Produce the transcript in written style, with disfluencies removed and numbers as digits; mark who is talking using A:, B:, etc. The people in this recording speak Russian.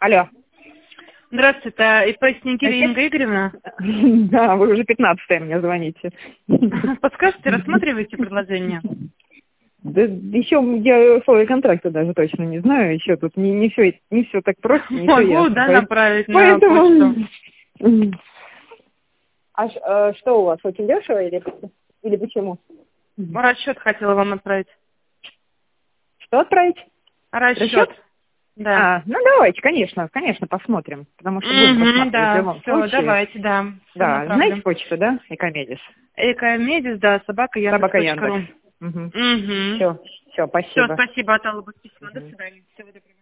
A: Алло.
B: Здравствуйте, это ИП Снегирь Инга Игоревна.
A: Да, вы уже 15-е мне звоните.
B: Подскажите, рассматриваете предложение?
A: Да еще я условия контракта даже точно не знаю. Еще тут не все так просто, не все
B: Могу,
A: ясно.
B: да, направить на
A: Поэтому...
B: почту.
A: А что у вас, очень дешево или почему?
B: Расчет хотела вам отправить.
A: Что отправить?
B: Расчет. Да.
A: Ну давайте, конечно, посмотрим, потому что будем рассматривать в
B: Да,
A: любом
B: все,
A: случае.
B: давайте, да. Все
A: Да, знаете
B: направлю.
A: почту, да? Экомедис.
B: Экомедис, да, собака
A: Собака
B: Яндекс.ру.
A: Яндекс. Все,
B: Все,
A: спасибо.
B: спасибо, от Аллы Письма. До свидания. Всего доброго.